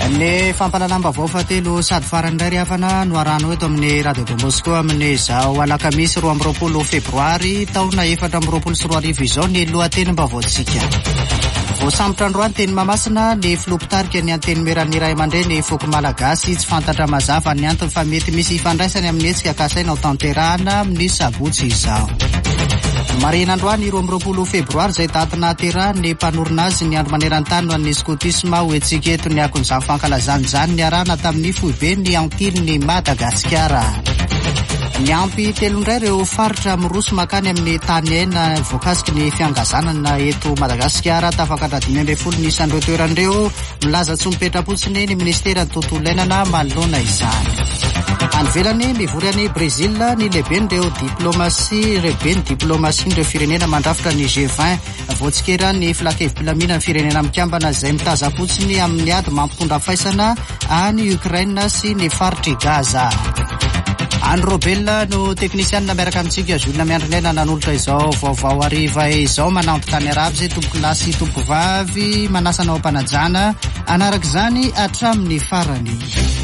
Ny fampalalambavao fatelo sady farany indray riafana no arano eto amin'ny Radio de Moscou amin'ny zao alakamisy 20 febroary taona 2024 izao ny lohatenim-baoantsika. Voasambotra androany teny Mahamasina ny filopitarika ny anteny Merany Ray aman-dreny foko malagasy tsy fantatra mazava ny antony fa mety misy ifandraisany amin'ny hetsika kasaina ao tanterahana amin'ny sabotsy izao. Marinandroany 20 febroary izay daty nahaterahan ny mpanorina azy ny andro maneran-tany no an'ny skotisma hoentsika eto ny akon'izany fankalazany izany ny arahana tamin'ny foibe ny antiliny Madagasikara. Ny ampy telondray ireo faritra miroso makany amin'ny tany aina voakasiky ny fiangazanana eto Madagasikara tafakatra 5 ny isan'ireo toeran'ireo milaza tsy mipetrapotsiny ny ministera ny tontolo iainana manoloana izany. Anvelany mivory any Brésil ny lehiben'ireo diplomasia rebe ny diplomasian'ireo firenena mandrafitra ny G20 voatsikera ny filakevim-pilaminana firenena mikambana izay mitazapotsiny amin'ny ady mampitondra faisana any Ukraine sy ny faritry Gaza. Andro Robella no teknisianina miaraka amintsika Zulina Miandrinena nanolotra izao vaovao ariva izao mananto tany araby izay tompo lasy tompo vavy manasana ao ampanajana anarak' izany hatramin'ny farany.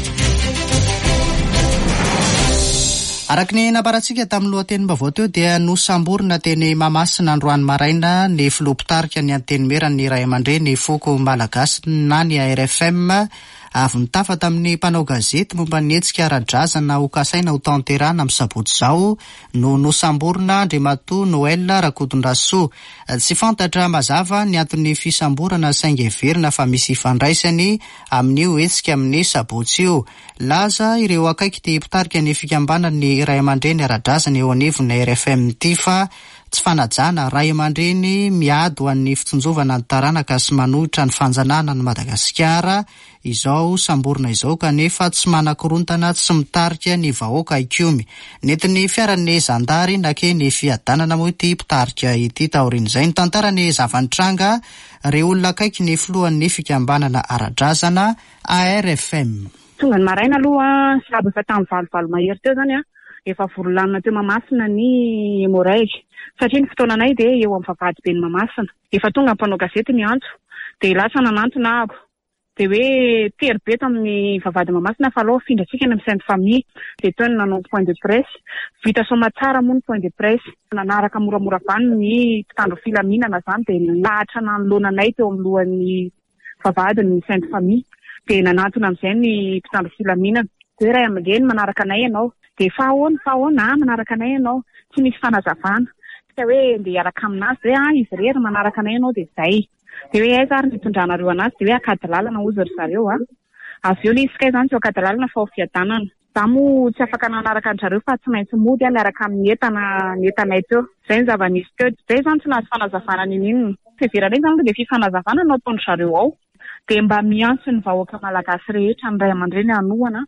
Araka ny nabarantsika tamin'ny lohatenim-baovao teo dia nosamborina teny Mahamasina androany maraina ny filopitarika ny anteny Merany Ray aman-dreny foko malagasy na ny RFM avy nitafa tamin'ny mpanao gazety momba ny hetsika ara-drazana ho kasaina ho tanterahana amin'ny sabotsy izao no nosamborina Andriamatoa Noël Rakotondrasoa. Tsy fantatra mazava ny antony fisamborana saingy heverina fa misy ifandraisany amin'io hetsika amin'ny sabotsy io. Laza ireo akaiky te hipitarika ny fikambanany Ray aman-dreny ara-drazana eo anivony RFM ity fa tsy fanajana Ray aman-dreny miady ho an'ny fitsonjovana ny taranaka sy manohitra ny fanjanana ny Madagasikara izao samborina izao kanefa tsy manakorontana tsy mitarika ny vahoaka ikomy. Nentin'ny fiaran'ny zandary nake ny fiadanana moa ity mpitarika ity taorin'izay ny tantarany zava-nitranga ireo olona akaiky ny filohan'ny fikambanana ara-drazana ARFM. Tonga ny maraina aloha sabo efa tamin'ny valivalo mahery teo zany efa vorolanina teo Mahamasina ny Moraige satria ny fotoananay dia eo amin'ny vavahady be ny Mahamasina. Efa tonga mpanao gazety ny antso dia lasa nanantona ako dia hoe tery-beto amin'ny vavahady Mahamasina fa aloha findratsika ny amin'ny sainte famille dia teo ny nanao point de presse vita soma tsara moa ny point de presse nanaraka moramora vany ny mpitandro filaminana zany dia lahatra nanoloananay teo amin'ny lohan'ny vavahady ny sainte famille dia nanantona amin'izay ny mpitandro filaminana dia Ray aman-dreny manaraka anay ianao dia fa ahoana manaraka anay ianao tsy misy fanazavana ka hoe ndeha hiaraka aminazy hoe izy rery manaraka anay ianao dia zay dia hoe aiza ary nitondrana reo anazy dia hoe akady lalana ozy ry zareo avy eo izy kay zany tsy akady lalana fa ho fiadanana za moa tsy afaka nanaraka an zareo fa tsy maintsy mody miaraka amin'ny entanay teo zay ny zava-nisy teo zay zany tsy nahazo fanazavana ninona fiveranay zany dia fifanazavana no ataony zareo ao dia mba miantso ny vahoaka malagasy rehetra ny Ray aman-dreny anohana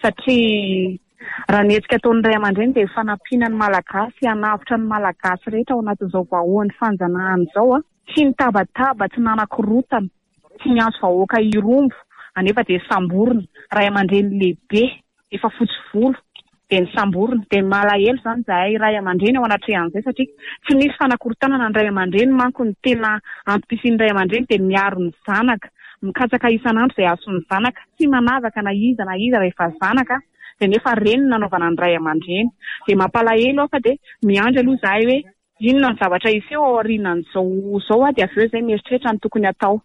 satria raha ny hetsika ataon'ny Ray aman-dreny dia fanampiana ny malagasy hanavitra ny malagasy rehetra ao anatin'izao vahoan'ny fanjanahana izao tsy nitabataba tsy nanakorotana tsy miantso vahoaka irombo anefa dia samborina Ray aman-dreny lehibe efa fotsy volo dia ny samborina dia malahelo zany zahay Ray aman-dreny ao anatrehan'izay satria tsy nisy fanakorontanana ny Ray aman-dreny manko ny tena antopisian'ny Ray aman-dreny dia miaro ny zanaka mikatsaka isan'andro izay aso ny zanaka tsy manavaka na iza rehefa zanaka dia nefa reny nanaovana ny Ray aman-dreny dia mampalahelo aho fa dia miandry aloha zahay hoe inona ny zavatra iseho ao aorianan'izao dia avy eo izay mieritreritra ny tokony atao.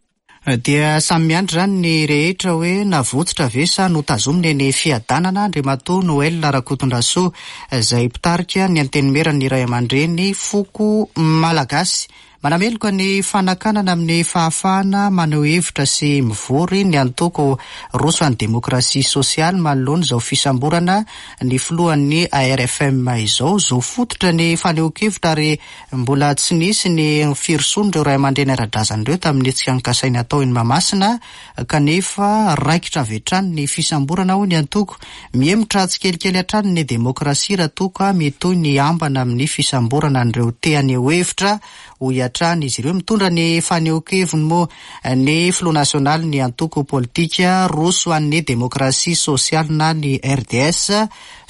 Dia samy miandry zany ny rehetra hoe navotsitra ve sa notazominy ny fiadanana Andriamatoa Noël Rakotondrasoa izay mpitarika ny anteny Merany Ray aman-dreny foko malagasy. Manameloka ny fanakanana amin'ny fahafahana maneho hevitra sy mivory ny antoko roso an'ny demokrasia sosialy manoloana izao fisamborana ny filohan'ny ARFM izao fototra ny fanehoan-kevitra ary mbola tsy nisy ny firosoan'ireo Ray aman-dreny ara-drazana ireo tamin'ny hetsika nikasainy atao eny Mahamasina kanefa raikitra avy hatrany ny fisamborana ho ny antoko miemotra tsikelikely hatrany ny demokrasia raha toka metoy ny ambana amin'ny fisamborana an'ireo te haneho hevitra ho hiatrany izy ireo mitondra ny fanehoan-keviny moa ny Front National ny antoko politika roso an'ny demokrasia sosialy na ny RDS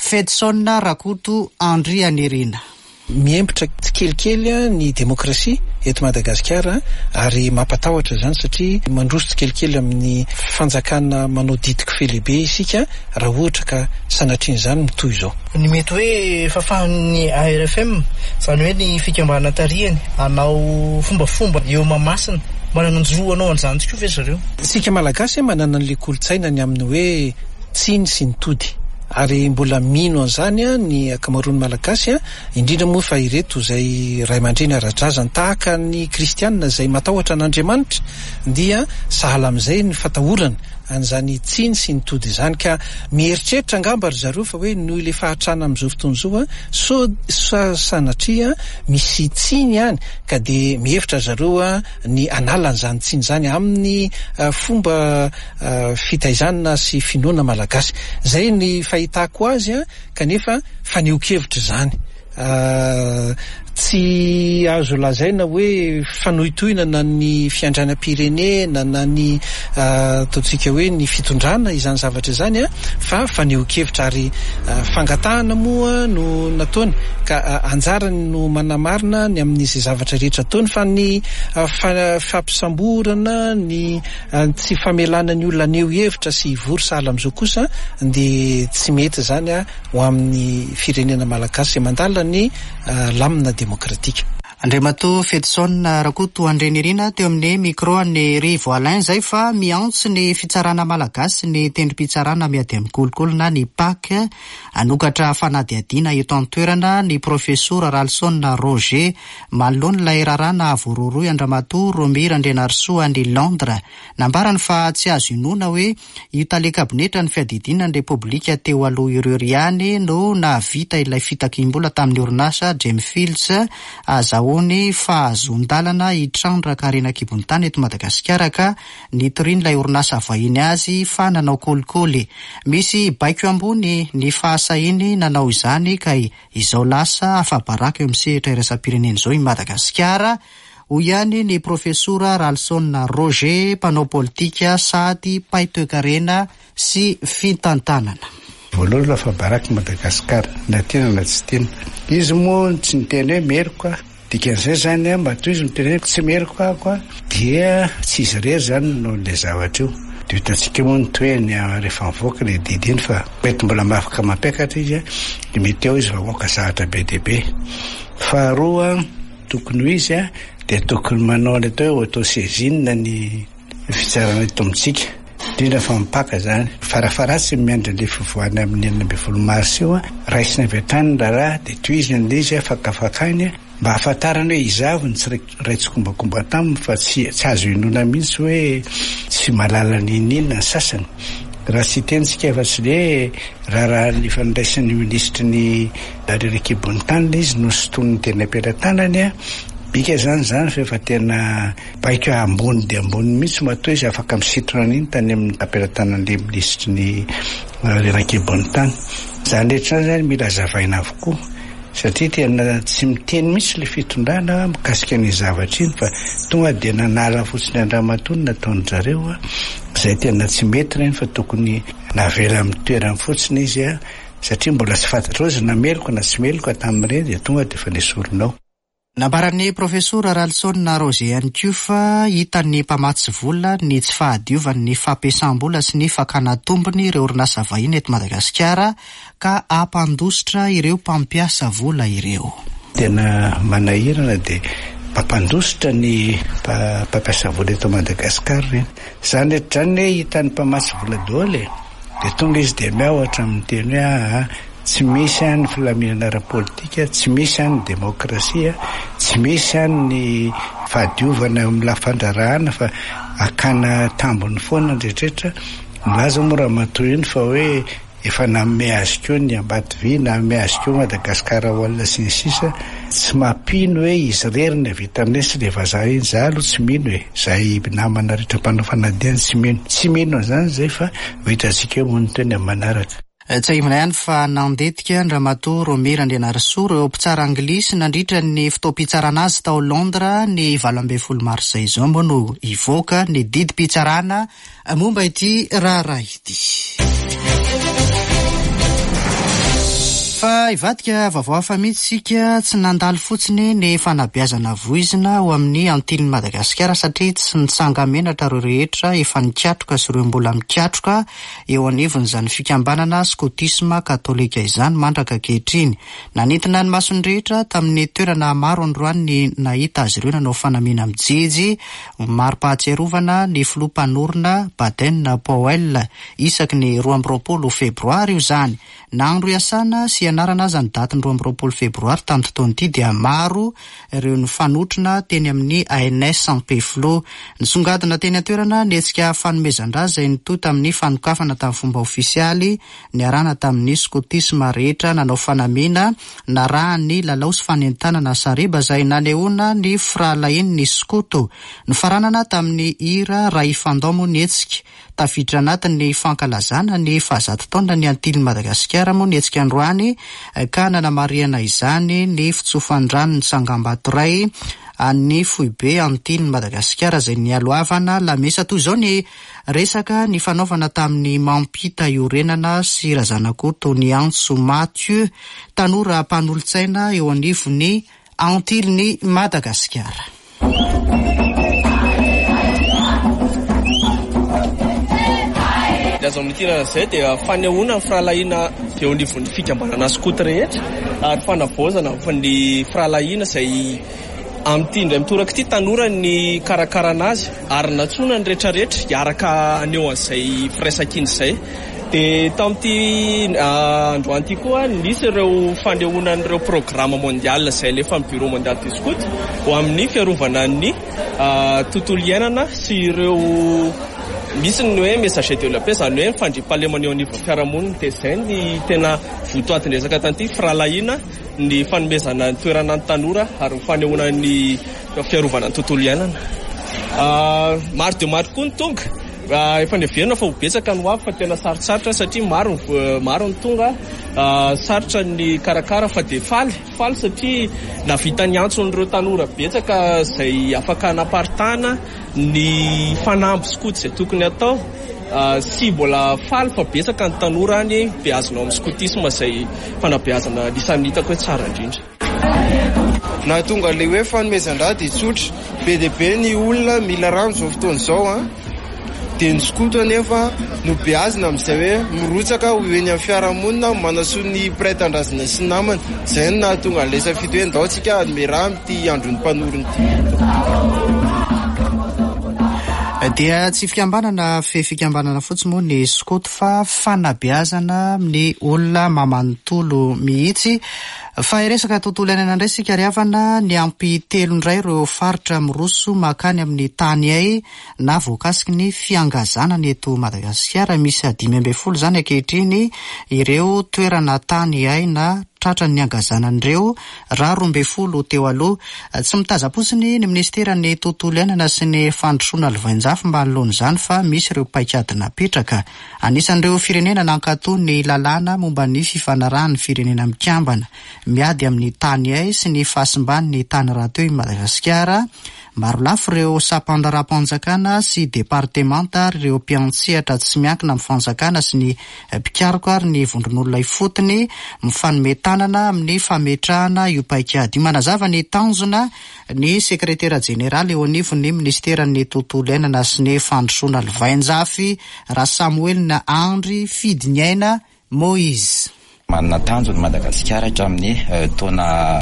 Fedson Rakoto Andry Anirina. Miembotra tsikelikely ny demokrasia eto Madagasikara ary mampatahotra zany satria mandroso kelikely amin'ny fanjakana manao ditika felehibe isika raha ohatra ka sanatrian'izany mitoy izao. Ny mety hoe fahafahan'ny ARFM zany hoe ny fikambanana tarihany anao fombafomba eo Mahamasina manana anjoro anao an'izany tokoa ve zareo? Sika malagasy manana an'le kolotsainany amin'ny hoe tsiny sy ny tody ary mbola mino an'izany ny akamaroany malagasy indrindra moa fa ireto izay ray aman-dreny ara-drazana tahaka ny kristianina izay matahotra an'Andriamanitra dia sahala amin'izay ny fatahorana an'izany tsiny sy ny tody izany ka mieritreritra angamba ry zareo fa hoe noho ile fahatrana amin'izao fotoana izao sanatria misy tsiny ihany ka de mihevitra zareo ny anala an'izany tsiny izany amin'ny fomba fitaizana sy finoana malagasy. Zay ny fahitako azy kanefa faneho-kevitra izany. Tsy azo lazaina hoe fanohitohinana ny fiandranam-pirenena na ny ataontsika hoe ny fitondrana izany zavatra izany fa faneho-kevitra ary fangatahana moa no nataony ka anjarany no manamarina ny amin'izay zavatra rehetra ataony fa ny fampisamborana ny tsy famelana ny olona aneo hevitra sy vory sahala amin'izao kosa de tsy mety zany ho amin'ny firenena malagasy mandala ny lamina demokratika. Andriamatoa Fedson Rakoto Andrenirina teo amin'ny micro ny Rivo Alain zay fa miantso ny fitsarana malagasy ny tendrim-pitsarana miady amin'ny kolokolona ny PAK anokatra fanadihadiana eto an-toerana ny profesora Ralson Roger manoloana ilay rarana vororoy Andriamatoa Romira Andrianarisoa ny Londres nambarany fa tsy azo inona hoe io tale kabinetra ny fiadidina ny Repoblika teo aloha ireo riany no nahavita ilay fitakim-bola tamin'ny orinasa James Fields azahoany fahazon-dalana hitrandra karena kibon-tany eto Madagasikara ka nitorian'ilay orinasa vahiny azy fa nanao kolikoly. Misy baiko ambony ny fahasahiny nanao izany ka izao lasa afabaraka eo amin'ny sehatra iraisam-pirenena izao i Madagasikara. Hoy ihany ny profesora Ralson Roger mpanao politika sady paitoekarena sy fitantanana. Voalohany lafa baraka Madagasikara na tena na tsy tena izy moa tsy niteny hoe meriko dikan'izay zany matoa izy miteny hoe tsy meriko koa dia tsy izy rery zany no le zavatra io de hitantsika moa nitoeny rehefa mivoaka le didiny fa mety mbola mafaka mampiakatra izy de mety eo izy vahoaka zavatra be deaibe. Faharoa tokony ho izy de tokony manao le atao hoe autosaisine ny fitsarana eto amintsika indrindra fa mipaka zany farafaratsy miandry le fivoahany amin'ny 12 mars io raisina avy hatrany raha de toiziny le izy fakafakany mba ahafantarany hoe izavony tsy raitsykombakomba taminy fa tsy azo inona mihitsy hoe tsy malala ninina ny sasany raha tsy tenitsika efa tsy le raha ny fandraisan'ny ministry ny rerekebony tany izy no soton'ny tena ampelantanany bika zany fa efa tena baiko ambony de ambony mihitsy matoa izy afaka misitrona an'iny tany amin'ny ampelantanan'le ministry ny rerekebony tany zany rehetra zany mila zavaina avokoa satria tena tsy miteny mihitsy le fitondrana mikasika ny zavatra iny fa tonga de nanala fotsiny Andriamatoa nataony zareo zay tena tsy mety reny fa tokony navela amin'ny toerany fotsiny izy satria mbola tsy fantatra ozy na meloko na tsy meloko tamin'ireny de tonga de fa nesorinao. Nambaran'ny profesora Ralson Roger ihany koa fa hitan'ny mpamatsy vola ny tsy fahadiovany ny fampiasam-bola sy ny fakana tombony ireo orinasa vahiny eto Madagasikara ka ampandositra ireo mpampiasa vola ireo. Tena manahirana de mpamandositra ny mpampiasa vola eto Madagasikara reny. Zany rehetra hoe hitan'ny mpamatsy vola daholo de tonga izy de miaohatra amin'ny teny hoe tsy misy any filaminana ara-politika, tsy misy any demokrasia, tsy misy any ny fahadiovana amin'ny lafandrarahana fa akana tambony foana ndrehetrehitra. Milaza moa raha matoa iny fa hoe efa namme azy keo ny Ambatovy na namme azy keo Madagasikara olona sy ny sisa tsy mampino hoe izy rery ny avita amin'esy le vazaha iny za aloha tsy mino hoe zay namana rehetra mpanao fanadihany tsy mino zany zay fa hitantsika eo moa nytoeny amin'ny manaraka. Tsy ahimana ihany fa nandetika Andriamatoa Romira Andrianarisoa ireo mpitsara anglisy nandritra ny fotoam-pitsarana azy tao Londres ny 12 mars izao moa no ivoaka ny didim-pitsarana momba ity raharaha ity. Fa ivadika vaovao hafa mihitsika tsy nandalo fotsiny ny fanabeazana voizina ao amin'ny antiliny Madagasikara satria tsy nitsanga menatra ireo rehetra efa nikatroka sy ireo mbola mikatroka eo anivon'izany fikambanana skotisma katolika izany mandraka ankehitriny. Nanentina ny masony rehetra tamin'ny toerana maro androany nahita azy ireo nanao fanamiana mijery maro-pahatsiarovana ny filoha mpanorona Baden Powell isaky ny 12 febroary io zany. Nandro iasana sy anarana azy ny daty ny 12 febroary tamin'ny fotoana ity dia maro ireo ny fanotrona teny amin'ny ANS Saint-Peflo. Nisongadina teny an-toerana nietsika fanomezan-draha izay nitoy tamin'ny fanokafana tamin'ny fomba ofisialy niarana tamin'ny skotisma rehetra nanao fanamiana narahany lalao sy fanentanana sareba izay nanehoana ny fralainy ny skoto. Nofaranana tamin'ny hira Ray Fandomo nietsika tafiditra anatin'ny fankalazana ny fahazato taona ny antiliny Madagasikara moa nietsika androany ka nanamariana izany ny fitsofandrano ny Sangambatoray any Foibe antiliny Madagasikara izay nialoavana lamesa toy izao ny resaka ny fanaovana tamin'ny mampita iorenana sy razanako Tony Antso Mathieu tanora mpanolontsaina eo anivon'ny antiliny Madagasikara. Azo amin'ny tirana izay dia fanehoana ny fralahiana eo anivon'ny fikambanana skoto rehetra ary fanavozana fa ny fralahiana izay amin'ity indray mitoraka ity tanora ny karakarana azy ary natsoina ny rehetrarehetra hiaraka aneo an'izay firaisan-kiny izay. Dia tamin'ity androany ity koa nisy ireo fanehoana n'ireo programa mondial izay lefa amin'ny bureau mondial du scout ho amin'ny fiarovana ny tontolo iainana sy ireo misy ny hoe messager de la paix izany hoe mifandrim-pahalemana eo anivon'ny fiarahamonina dia izay ny tena votoatin-dresaka tanty fralahiana ny fanomezana ny toerana ny tanora ary fanehoana ny fiarovana ny tontolo iainana. Maro dia maro koa ny tonga efa neverina fa ho betsaka ny hoavy fa tena sarotsarotra satria maro ny tonga sarotra ny karakara fa dia faly satria navita ny antson'ireo tanora betsaka izay afaka naparitahana ny fanamby skoty izay tokony atao sy mbola faly fa betsaka ny tanora any beazina amin'ny skotisma izay fanabeazana lisan'ny hitako hoe tsara indrindra. Na tonga le hoe fanomezan-draha dia tsotra be dia be ny olona mila rano izao fotoana izao dia ny skoto anefa no beazina amin'izay hoe mirotsaka ho eny amin'ny fiarahamonina manasoa ny mpiray-tandrazana sy namana. Izay no nahatonga an'ilay safidy hoe ndao tsika hanome raha amin'ity andron'ny mpanorona ity. Dia tsy fikambanana fikambanana fotsiny moa ny skoto fa fanabeazana amin'ny olona mamanontolo mihitsy. Fa iresaka tontolo iainana indray sika riavana ny ampy telo indray ireo faritra miroso makany amin'ny tany ay na voakasiky ny fiangazana ny eto Madagasikara. Misy 5 zany ankehitriny ireo toerana tany ay na tratra ny angazanan'ireo raha 12 teo aloha. Tsy mitaza-posiny ny ministeran'ny tontolo iainana sy ny fandrosoana lovainjafy mba hanoloan'izany fa misy ireo paikady napetraka. Anisan'ireo firenena nankatoa ny lalàna momba ny fifanarahan'ny firenena mikambana miady amin'ny tany ay sy ny fahasimban'ny tany rahateo i Madagasikara. Maro lafo ireo sapandara-panjakana sy departemanta ary ireo mpiantsehatra tsy miankina amin'ny fanjakana sy ny mpikaroka ary ny vondron'olona ifotony mifanometanana amin'ny fametrahana io paikady io. Manazava ny tanjona ny sekretera jeneraly eo anivon'ny ministeran'ny tontolo iainana sy ny fandrosoana lovainjafy raha Samuel na Andry Fidinyaina Moise. Manana tanjony Madagasikara hatramin'ny taona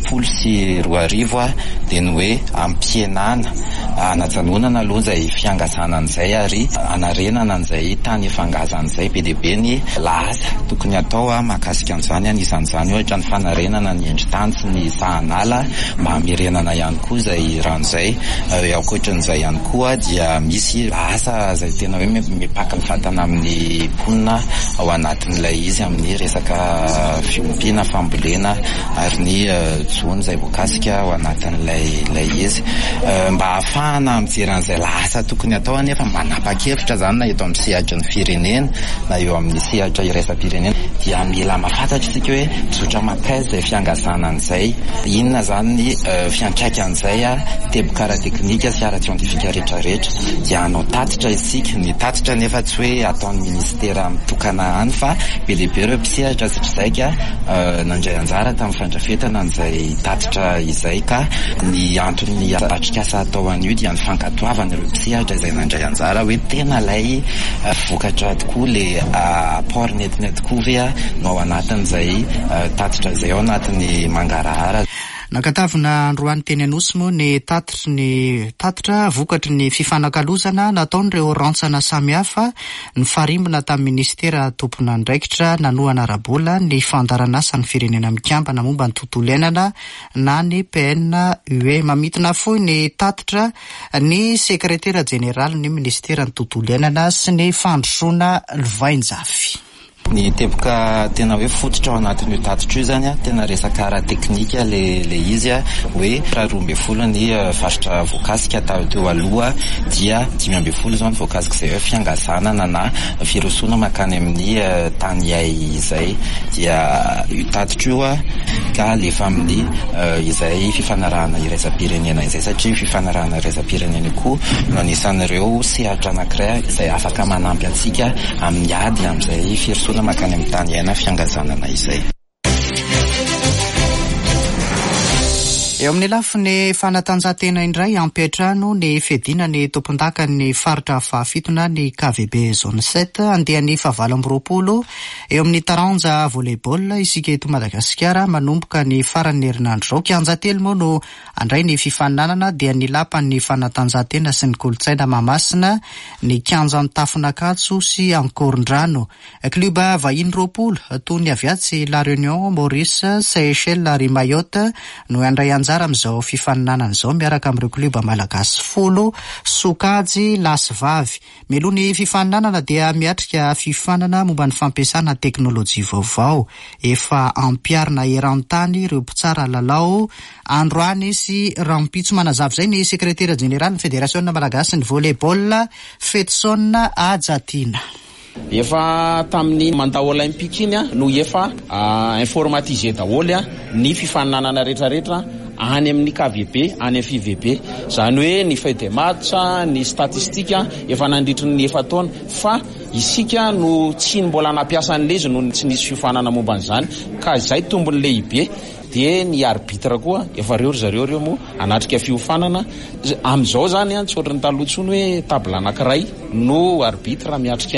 2014 dia ny hoe ampienana anajanonana aloha izay fiangazana an'izay ary anarenana an'izay tany fangazan'izay be dia be ny lasa tokony atao mahakasika an'izany anisan'izany ohatra ny fanarenana ny endri-tany sy ny sahanala mba hamerenana ihany koa izay rano izay. Ankoatran'izay ihany koa dia misy lasa izay tena hoe mipaka ny vatana amin'ny mponina ao anatin'ilay izy amin'ny resaka fiompiana fambolena ary ny jony izay voakasika ao anatin'ilay izy mba ahafahana mijery an'izay lasa tokony atao anefa manapa-kevitra zany na eto amin'ny sehatra ny firenena na eo amin'ny sehatra iraisam-pirenena dia mila mahafantatra isika hoe zotra mapaizy izay fiangazana an'izay inona zany ny fiantraikan'izay teboka teknika sy ara-tsiantifika rehetrarehetra dia anao tatitra isika ny tatitra nefa tsy hoe ataon'ny ministera mitokana any fa be dia be ireo mpisehatra tsy-pizaika nandray anjara tamin'ny fandrafetana an'izay tatitra izay, ka ny antony atrikasa atao an'io dia ny fankatoavana ireo mpisehatra izay nandray anjara hoe tena ilay vokatra tokoa le apport nentina tokoa ve no ao anatin'izay tatitra izay ao anatin'ny mangarahara. Nakatavina androany teny Anosy moa ny tatitra vokatry ny fifanakalozana nataon'ireo rantsana samihafa ny farimbona tamin'ny ministera tompona andraikitra nanoana arabola ny fandaranasa ny firenena mikambana momba ny tontolo iainana na ny PN UE. Mamitona fohy ny tatitra ny sekretera jeneraly ny ministera ny tontolo iainana sy ny fandrosoana Lovainjafy. Ny teboka tena hoe fototra ao anatin'io tatitra io zany tena resaka ara teknika le izy hoe raha 12 ny faritra voakasika teo aloha dia 15 zao ny voakasika izay hoe fiangasanana na firosona makany amin'ny tany iay izay dia io tatitra io ka lefa amin'ny izay fifanarahana iraisam-pirenena izay, satria fifanarahana iraisam-pirenena koa no anisan'ireo sehatra anankiray izay afaka manampy antsika amin'ny ady amin'izay firosona makany amin'ny tany iaina fiangazanana izay. Eo amin'ny lafiny fanatanjahantena indray ampiatrano ny fedina ny tompon-daka ny faritra fahafitona ny KVB zone 7 andehan'ny 20 eo amin'ny taranja volleyball isika eto Madagasikara manomboka ny faran'ny herinandro zao. Kianja telo moa no andray ny fifaninanana dia ny lapan'ny fanatanjahantena sy ny kolotsaina Mahamasina, ny kianja amin'ny Tafinakatso sy Ankorondrano. Kluba vahiny 20 toy ny Aviatsy La Réunion, Maurice, Seychelles ary Mayotte no andray amin'izao fifaninanana izao miaraka amin'ireo kluba malagasy 10 sokajy lasy-vavy. Mialoha ny fifaninanana dia miatrika fifanana momba ny fampiasana teknôlôjia vaovao, efa ampiarina eran-tany ireo mpitsara lalao androany sy rampitso. Manazava izay ny sekretera jeneraly ny federasiona malagasy ny volleyball Fetson Ajatina. Efa tamin'ny mandat olympique iny no efa informatisé daholo ny fifaninanana rehetrarehetra any amin'ny KVB, any amin'ny FIVB, zany hoe ny feuille de match, ny statistika efa nandritry ny efa taona, fa isika no tsy mbola nampiasa an'ilay izy no tsy nisy fifanana momba an'izany, ka izay tombony lehibe. Dia ny arbitre koa efa zareo moa anatrika fiofanana amin'izao zany tsy ohatry ny taloha tsony hoe table anankiray no arbitre miatrika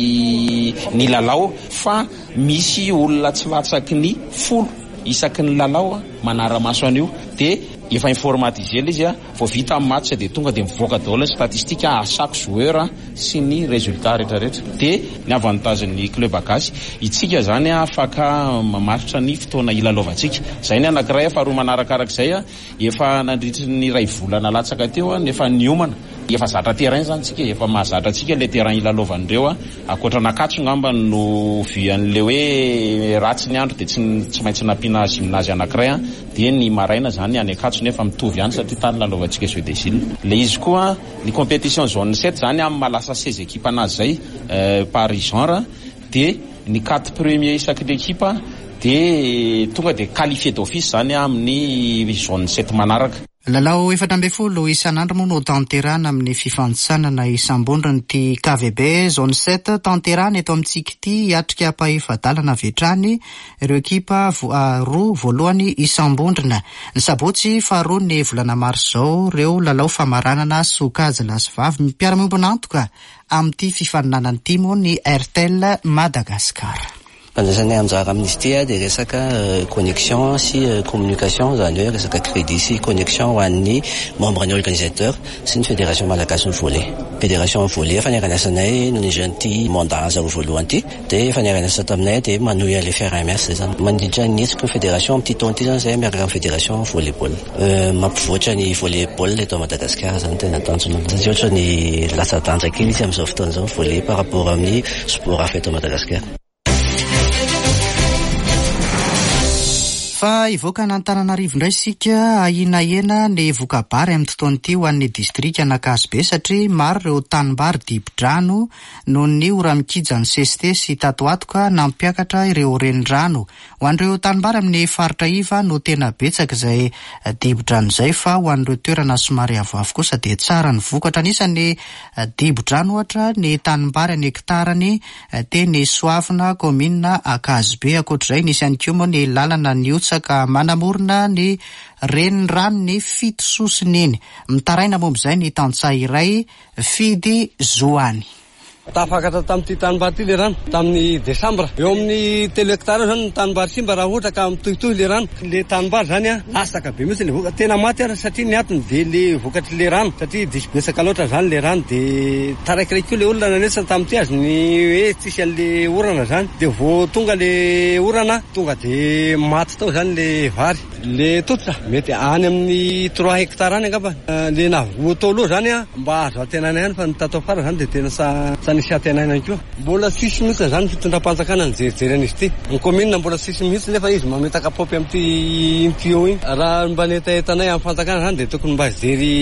ny lalao, fa misy olona tsy latsaky ny 10 isaky ny lalao manara-maso an'io. Dia efa informatisé izy vao vita amin'ny match dia tonga dia mivoaka daholo ny statistika à chaque joueur sy ny résultat rehetrarehetra. Dia ny avantagen'ny club gasy itsika zany afaka mamaritra ny fotoana ilalaovantsika. Zay ny anankiray. Faharoa manarakarak'izay efa nandritry ny ray volana latsaka teo nefa niomana efa zatra terrain zany tsika, efa mahazatra tsika le terrain ilalovan'ireo akoatra nakatso ngamba no vian'le hoe ratsy ny andro dia tsy maintsy nampiana gymnase anankiray dia ny maraina zany any akatso nefa mitovy ihany satria tany lalovantsika Jeux des Îles. Le izy koa ny compétition zone 7 zany amin'ny malasa 16 équipe anazy zay par genre, dia ny 4 premier isaky l'équipe dia tonga dia qualifié d'office zany amin'ny zone 7 manaraka. Lalao 14 isan'andro moa no tanterana amin'ny fifanitsanana isam-bondrony ty KVB zone 7 tanterana eto amintsika ity hiatrika pahefadalana vetrany ireo ekipa roa voalohany isam-bondrona. Ny sabotsy faharoa ny volana mars zao ireo lalao famaranana sokajy lasy-vavy mipiara-miombona antoka amin'ity fifaninanana ity moa ny RTL Madagascar. Fandraisana anjara amin'izy ity dia resaka connexion sy communication, zany hoe resaka crédit sy connexion ho an'ny membre ny organisateur sy ny fédération malagasy ny volley. Fédération volley faneranesanay no ny jeune ty mandat zao voalohany ty, dia faneranesa taminay dia manohy le FRMS zany. Mandritra nitsiko ny fédération amin'ity taona ity zany zay miaraka amin'ny fédération volleyball. Mampivoatra ny volleyball eto Madagasikara zany tena tanjona. Satria ohatra ny latsa-danja kely izy amin'izao fotoana zao volley par rapport amin'ny sport hafa eto Madagasikara. Fa ivoaka n'Antananarivo indray sika ahinahena ny vokabary amin'ny fotoan'ity ho an'ny distrika Ankasibe satria maro ireo tanimbary dibo-drano noho ny ora mikija ny sesite sy tatoatoka nampiakatra ireo renirano. Ho an'ireo tanimbary amin'ny faritra iva no tena betsaka izay dibo-drano izay, fa ho an'ireo toerana somary avoavo kosa dia tsara ny vokatra. Anisan'ny dibo-drano ohatra ny tanimbary ny hektarany teny Soavina komina Ankasibe. Ankoatr'izay nisy ihany koa moa ny lalana ny otsaka manamorona ny renirano ny fito sosineny. Mitaraina momb'izay ny tantsaha iray Fidy Zoany. Tafakatra tamin'ity tanimbary ity le rano tamin'ny desambra eo amin'ny 3 hektara zany ny tanimbary simba raha ohatra ka mitohitohy le rano. Le tanimbary zany lasaka be mihitsy le vokatra, tena maty ara satria ny atony de le vokatra le rano satria diso betsaka loatra zany le rano de taraikiraiky koa le olona nanesana tamin'ity azy ny hoe tsisy an'le orana zany de vo tonga le orana tonga de maty tao zany le vary. Le tototra mety any amin'ny 3 hektara any angamba le navo tao aloha zany mba azo atenana ihany, fa ny tato afara zany de tena sa nisy atenana koa. Mbola sisy mihitsy zany fitondram-panjakana ny jerijery an'izy ity. Ny komina mbola sisy mihitsy nefa izy mametaka popy amin'ity tuyau iny. Raha mba netaetanay amin'ny fanjakana zany de tokony mba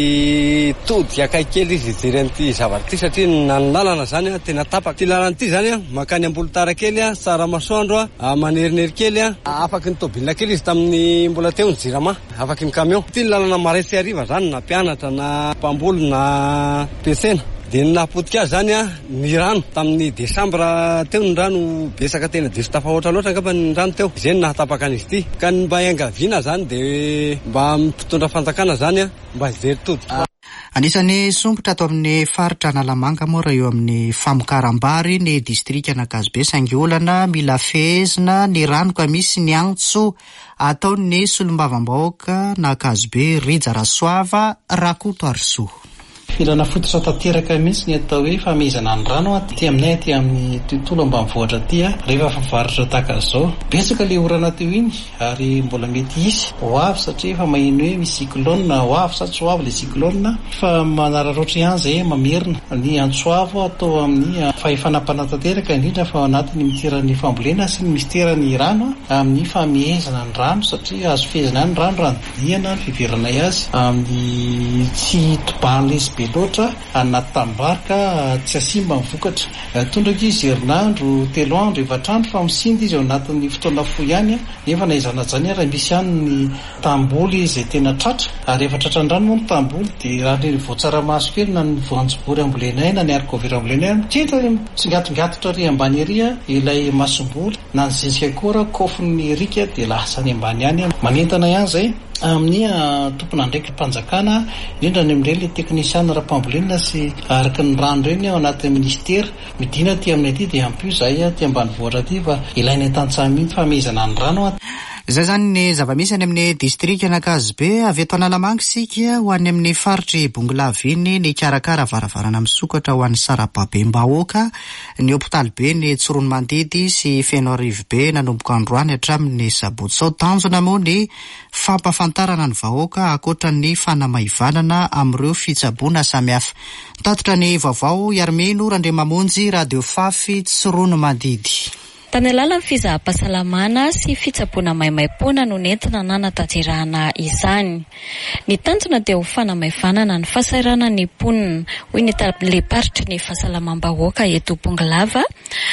jery tody akaiky kely izy jery an'ity zavatra ity satria na ny lalana zany tena tapaka. Ty lalana ity zany makany Ambolotara kely Tsara Masoandro manerineri kely afaky ny tôbilina kely izy tamin'ny mbola teo ny jirama afaky ny camion. Ty lalana Maraitsy ariva zany na mpianatra na mpamboly na pesena. De napotika zany ny rano tamin'ny desambra teo ny rano besaka tena de tafahoatra loatra angamba ny rano teo. Zay nahatapaka an'izy ity. Ka ny mba iangaviana zany de mba mpitondra fanjakana zany mba hijery tody. Anisan'ny sombotra ato amin'ny faritra Analamanga moa raha eo amin'ny famokaram-bary ny distrika Ankasibe saingy olana mila fehezina ny rano ka misy ny antso ataon'ny solombavam-bahoaka na Ankasibe Rija Rasoava Rakoto Arso. Filana fototra tanteraka mihitsy ny atao hoe famezana ny rano aty aminay aty amin'ny tontolo ambanivohitra aty rehefa favaritra tahaka izao. Betsaka le orana teo iny ary mbola mety hisy ho avy satria efa maheno hoe misy cyclone ho avy sa tsy ho avy le cyclone fa manararaotra ihany zay mamerina ny antsoavo atao amin'ny fahefanapana tanteraka indrindra fa anatin'ny miterany fambolena sy ny miterany rano amin'ny famehezana ny rano satria azo fehezana ny rano raha diana ny fiveranay azy amin'ny tsy tobany lesy loatra anaty tambarika tsy asimba mivokatra. Tondraka izy herinandro 3 andro 4 andro fa misindy izy ao anatin'ny fotoana fohy ihany nefa naizana zany raha misy ihany ny tamboly izay tena tratra ary efa tratran-drano moa ny tamboly de raha ny voatsaramaso kely na ny voanjobory ambolenay na ny arikovera ambolenay tita tsingatongatotra ry ambany ery ilay masomboly na ny zezika kora kofin'ny rika de lasa ny ambany ihany manentana ihany zay amin'ny tompona ndraiky mpanjakana indrindra ny amin'ireny le teknisiana ra-pambolena sy araky ny rano ireny ao anatin'ny ministera midina ty aminay aty de ampio zay ty ambanivohitra aty fa ilainy tantsaha mihitsy famezana ny rano Zay zany ny zava-misy any amin'ny distrika Ankasibe. Avy eto Analamanga sika ho any amin'ny faritry Bongolaviny ny karakara varavarana misokatra ho an'ny sarababem-bahoaka, ny hopitaly be ny Tsorono Mandidy sy Feno Arivo be nanomboka androany hatramin'ny sabotsy. Sao tanjona moa ny fampafantarana ny vahoaka akoatra ny fanamaivanana amin'ireo fitsaboana samihafa. Tatitra ny vaovao Yarmino Randriamamonjy Radio Fafy Tsorono Mandidy. Tany alalan'ny fizaham-pahasalamana sy fitsaboana maimaimpoana no nentina nanatanterahana izany. Ny tanjona dia ho fanamaivanana ny fahasairana ny mponina, hoy ny taleparitry ny fahasalamam-bahoaka eto Bongalava,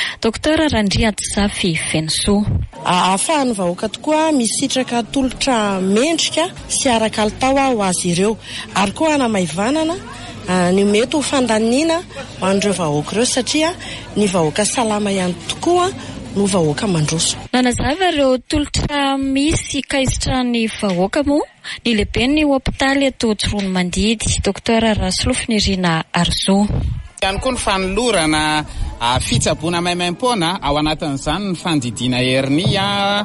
Dr. Randriantsafy Fenso. Ahafahan'ny vahoaka tokoa misitraka tolotra mendrika sy ara-kalitao ho azy ireo, ary koa hanamaivanana ny mety ho fandaniana ho an'ireo vahoaka ireo satria ny vahoaka salama ihany tokoa no vahoaka mandroso. Nanazava ireo tolotra misy kaizitra ny vahoaka moa ny lehibe ny hopitaly eto Tsorono Mandidy, Dr. Rasolofnirina Arzo. Ihany koa ny fanolorana fitsaboana maimaimpoana ao anatin'izany ny fandidiana hernia,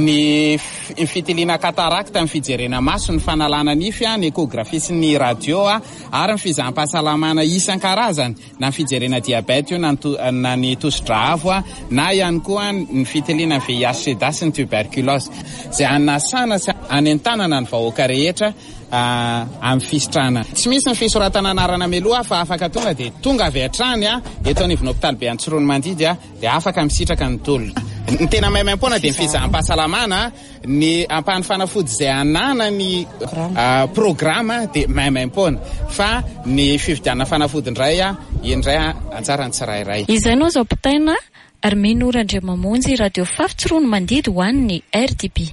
ny fitiliana katarakta, ny fijerena maso, ny fanalana nify, ny ekografia sy ny radio ary ny fizaham-pahasalamana isan-karazany, na ny fijerena diabety na ny tosidra avo na ihany koa ny fitiliana VIH/SIDA sy ny tuberculose, zay anasana sy anentanana ny vahoaka rehetra amin'ny fisitrana. Tsy misy ny fisoratana anarana meloa fa afaka tonga avy hatrany eto anivon'ny hopitaly be any Tsorono Mandidy de afaka misitraka ny tolona. Ny tena maimaim-poana dia ny fizaham-pahasalamana, ny ampahany fanafody izay ananany programa dia maimaim-poana, fa ny fividianana fanafody indray indray antsarany tsirairay. Izay no zao pitaina ary Menora Andriamamonjy radio Fafitsirono mandidy ho an'ny RDP.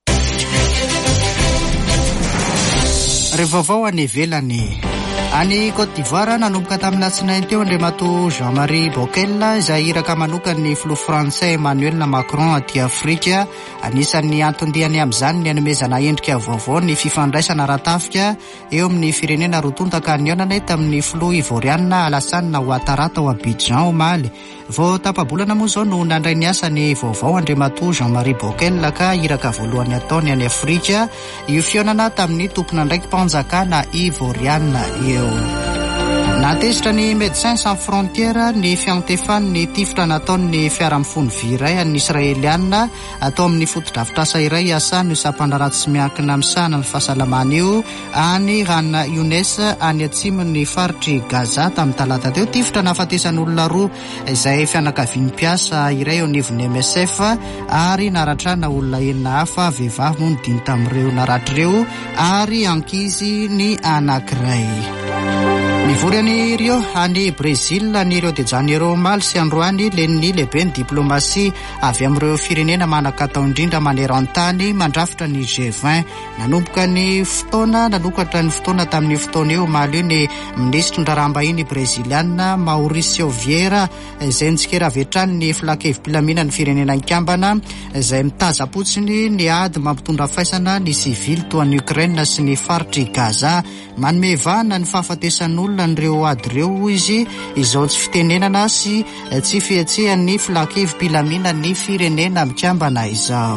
Rehefa vao any ivelany any Côte d'Ivoire nanomboka tamin'ny alatsinainy teo Andriamato Jean-Marie Bockel izay iraka manokany ny filoha Frantsay Emmanuel Macron aty Afrika. Anisan'ny antondihany amin'izany ny anomezana endrika vaovao ny fifandraisana ratafika eo amin'ny firenena rotonta nionana tamin'ny filoha Ivoriana Alassane Ouattara tao Abidjan omaly. Vao tapabolana moa zao no nandray ny asa ny vaovao Andriamato Jean-Marie Bockel ka iraka voalohany ataony any Afrika io fionana tamin'ny tompona ndraiky mpanjakana Ivoriana eo. Natezitra ny Médecins Sans Frontières ny fiantefany ny tifitra nataony fiara-mifony vy iray an'ny Israeliana atao amin'ny fotodrafitrasa iray asa no isam-panarato sy miankina misahana ny fahasalamana io any Rana Younes any atsimon'ny faritry Gaza tamin'ny talata teo. Tifitra nahafatesan'olona roa izay fianakaviany mpiasa iray eo anivon'ny MSF ary naratrana olona enina hafa vehivavy moa nodiny tamin'ireo naratr'ireo ary ankizy ny anankiray. Mivory any Rio any Brésil ny Rio de Janeiro omaly sy androany len'ny lehibe ny diplomasia avy amin'ireo firenena manan-katao indrindra maneran-tany mandrafitra ny G20. Nanomboka ny fotoana tamin'ny fotoana eo omaly io ny ministro ndrarambahiny Brésiliana Mauricio Vieira izay nitsikera avetrany ny filakevim-pilamina ny firenena nkambana izay mitazapotsiny ny ady mampitondra faisana ny sivily toa ny Ukraine sy ny faritry Gaza. Manomevana ny fahafatesan'olona nireo ady ireo izy izao tsy fitenenana sy tsy fihetsehan'ny filakevim-pilamina ny firenena mikambana izao.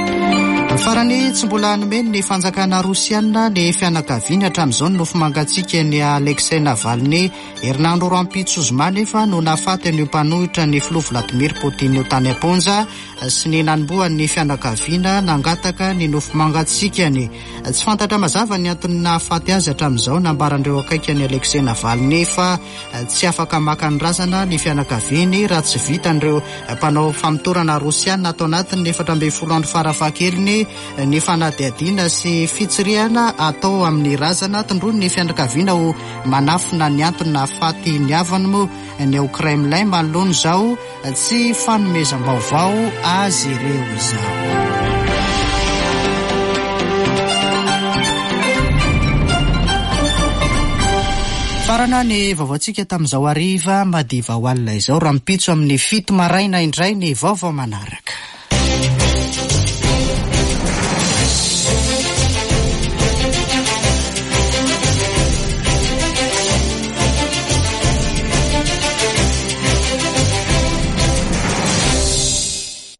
Farany tsy mbola hanomeny ny fanjakana Rosiana ny fianakaviany hatramin'izao ny nofo mangatsiaka ny Alexei Navalny. Herinandro rampitso zoma nefa no nahafaty ny mpanohitra ny filoha Vladimir Poutine tany am-ponja sy ny nanombohan'ny fianakaviana nangataka ny nofo mangatsikany. Tsy fantatra mazava ny antony nahafaty azy hatramin'izao nambarandreo akaiky ny Alexei Navalny fa tsy afaka maka ny razana ny fianakaviany raha tsy vitan'ireo mpanao famotorana Rosiana atao anatin'ny 14 andro farafahakeliny ny fanadihadiana sy fitsiriana atao amin'ny razana tondrony ny fianakaviana ho manafina ny antony nahafaty ny havany moa ny ao Kremlin manoloana izao tsy fanomezam-baovao azy ireo izao. Farana ny vaovaontsika tamin'izao hariva madiva ho alina izao raha mipitso amin'ny 7 maraina indray ny vaovao manaraka.